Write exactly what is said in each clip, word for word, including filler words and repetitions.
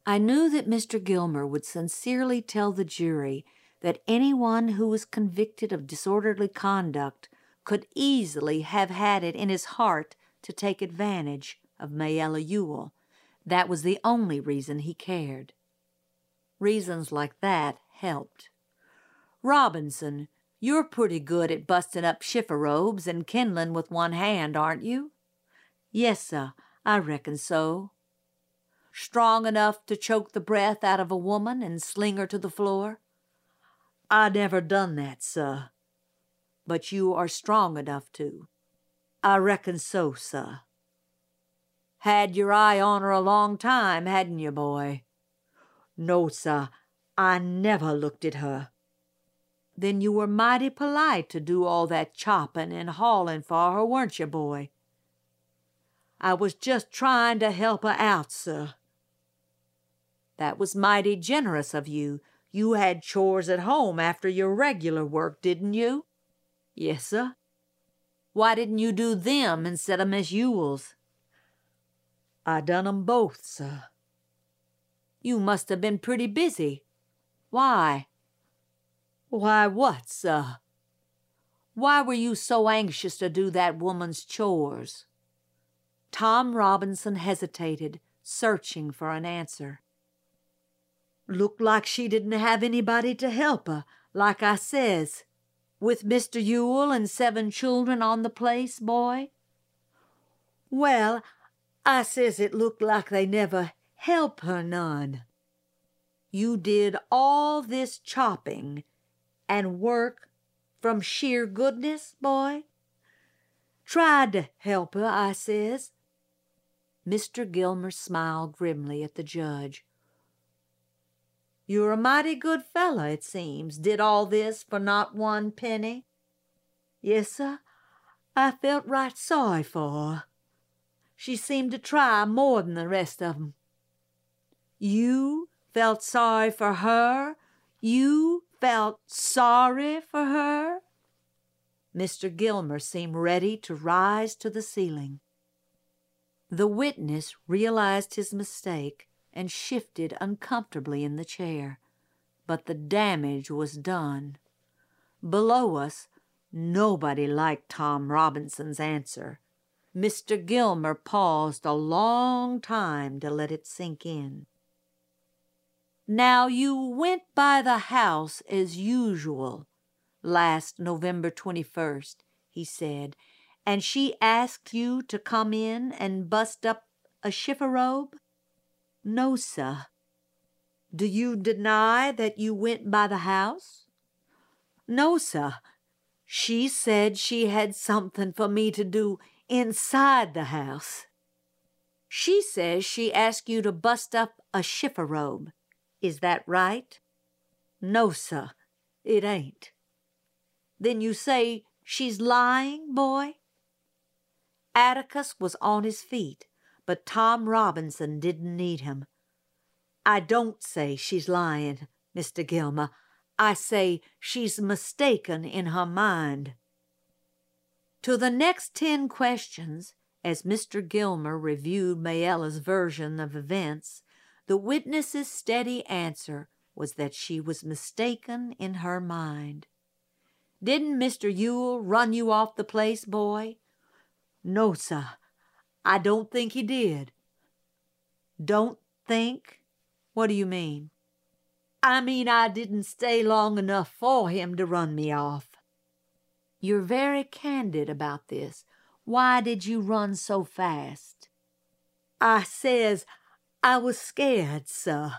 I knew that Mister Gilmer would sincerely tell the jury that anyone who was convicted of disorderly conduct could easily have had it in his heart to take advantage of Mayella Ewell. That was the only reason he cared. Reasons like that helped. "Robinson, you're pretty good at busting up chiffon-robes and kindling with one hand, aren't you?" "Yes, sir, I reckon so." "Strong enough to choke the breath out of a woman and sling her to the floor?" "I never done that, sir." "But you are strong enough to?" "I reckon so, sir." "Had your eye on her a long time, hadn't you, boy?" "No, sir, I never looked at her." "Then you were mighty polite to do all that chopping and hauling for her, weren't you, boy?" "I was just trying to help her out, sir." "That was mighty generous of you. You had chores at home after your regular work, didn't you?" "Yes, sir." "Why didn't you do them instead of Miss Ewell's?" "I done 'em both, sir." "You must have been pretty busy. Why?" "Why what, sir?" "Why were you so anxious to do that woman's chores?" Tom Robinson hesitated, searching for an answer. "Looked like she didn't have anybody to help her, like I says. With Mister Ewell and seven children on the place, boy?" "Well, I says it looked like they never help her none." "You did all this chopping and work from sheer goodness, boy?" "Tried to help her, I says." Mister Gilmer smiled grimly at the judge. "You're a mighty good fellow, it seems. Did all this for not one penny?" "Yes, sir. I felt right sorry for her. She seemed to try more than the rest of 'em." "You felt sorry for her? You felt sorry for her?" Mister Gilmer seemed ready to rise to the ceiling. The witness realized his mistake and shifted uncomfortably in the chair, but the damage was done. Below us, nobody liked Tom Robinson's answer. Mister Gilmer paused a long time to let it sink in. "Now you went by the house as usual last November twenty-first, he said, "and she asked you to come in and bust up a chiffon-robe?" "No, sir." "Do you deny that you went by the house?" "No, sir. She said she had something for me to do inside the house." "She says she asked you to bust up a chiffon-robe. Is that right?" "No, sir, it ain't." "Then you say she's lying, boy?" Atticus was on his feet, but Tom Robinson didn't need him. "I don't say she's lying, Mister Gilmer. I say she's mistaken in her mind." To the next ten questions, as Mister Gilmer reviewed Mayella's version of events, the witness's steady answer was that she was mistaken in her mind. "Didn't Mister Ewell run you off the place, boy?" "No, sir. I don't think he did." "Don't think? What do you mean?" "I mean I didn't stay long enough for him to run me off." "You're very candid about this. Why did you run so fast?" "I says I was scared, sir."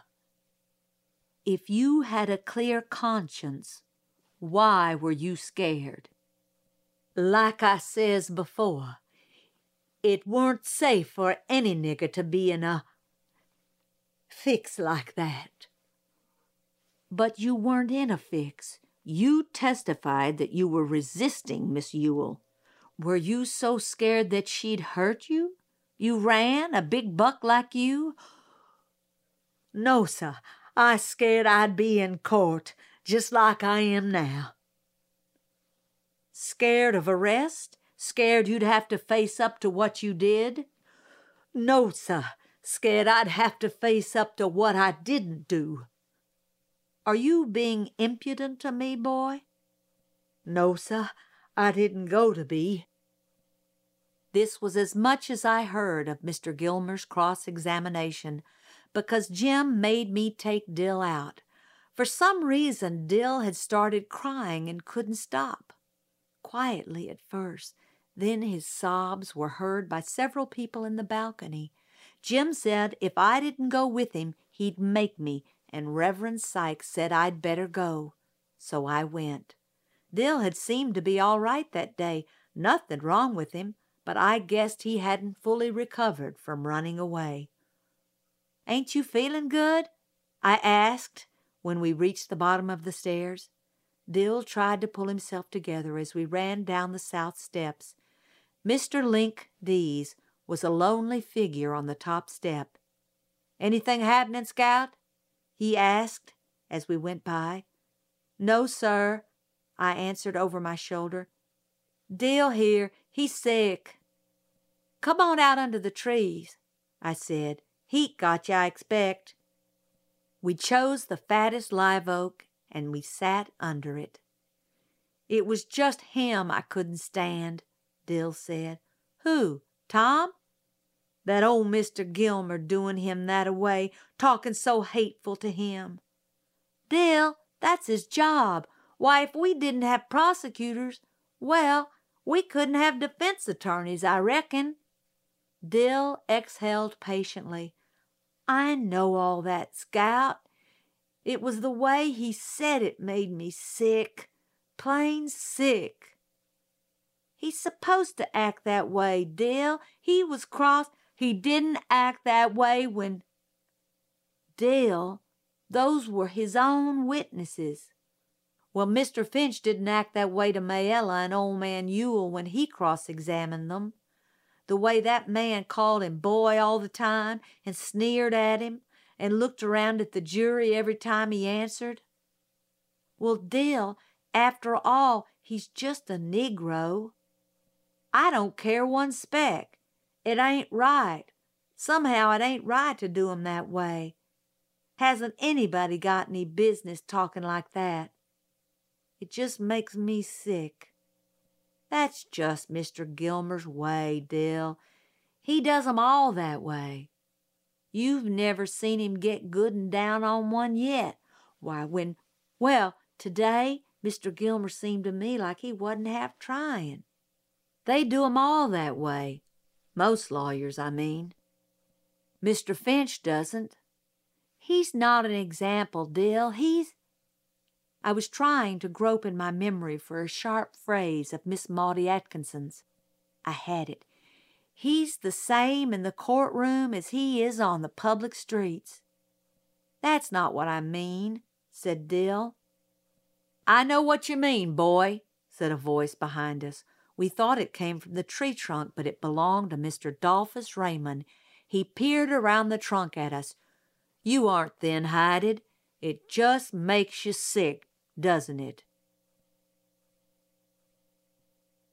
"If you had a clear conscience, why were you scared?" "Like I says before, it weren't safe for any nigger to be in a fix like that." "But you weren't in a fix. You testified that you were resisting Miss Ewell. Were you so scared that she'd hurt you? You ran, a big buck like you?" "No, sir. I scared I'd be in court, just like I am now." "Scared of arrest? Scared you'd have to face up to what you did?" "No, sir. scared I'd have to face up to what I didn't do." "Are you being impudent to me, boy?" "No, sir, I didn't go to be." This was as much as I heard of Mister Gilmer's cross-examination, because Jim made me take Dill out. For some reason, Dill had started crying and couldn't stop. Quietly at first, then his sobs were heard by several people in the balcony. Jim said if I didn't go with him, he'd make me, and Reverend Sykes said I'd better go. So I went. Dill had seemed to be all right that day, nothing wrong with him, but I guessed he hadn't fully recovered from running away. "Ain't you feeling good?" I asked when we reached the bottom of the stairs. Dill tried to pull himself together as we ran down the south steps. Mister Link Dees was a lonely figure on the top step. "Anything happening, Scout?" he asked as we went by. "No, sir," I answered over my shoulder. "Dill here, he's sick." "Come on out under the trees," I said. "Heat got you, I expect." We chose the fattest live oak, and we sat under it. "It was just him I couldn't stand," Dill said. "Who, Tom?" "That old Mister Gilmer doing him that-a-way, talking so hateful to him." "Dill, that's his job. Why, if we didn't have prosecutors, well, we couldn't have defense attorneys, I reckon." Dill exhaled patiently. "I know all that, Scout. It was the way he said it made me sick, plain sick." "He's supposed to act that way, Dill. He was cross. He didn't act that way when—" "Dill, those were his own witnesses." "Well, Mister Finch didn't act that way to Mayella and old man Ewell when he cross-examined them. The way that man called him boy all the time and sneered at him and looked around at the jury every time he answered." "Well, Dill, after all, he's just a Negro." "I don't care one speck. It ain't right. Somehow it ain't right to do him that way. Hasn't anybody got any business talking like that. It just makes me sick." "That's just Mister Gilmer's way, Dill. He does 'em all that way. You've never seen him get good and down on one yet. Why, when, well, today, Mister Gilmer seemed to me like he wasn't half trying. They do 'em all that way. Most lawyers, I mean. Mister Finch doesn't. He's not an example, Dill. He's—" I was trying to grope in my memory for a sharp phrase of Miss Maudie Atkinson's. I had it. "He's the same in the courtroom as he is on the public streets." "That's not what I mean," said Dill. "I know what you mean, boy," said a voice behind us. We thought it came from the tree trunk, but it belonged to Mister Dolphus Raymond. He peered around the trunk at us. "You aren't thin-hided. It just makes you sick, doesn't it?"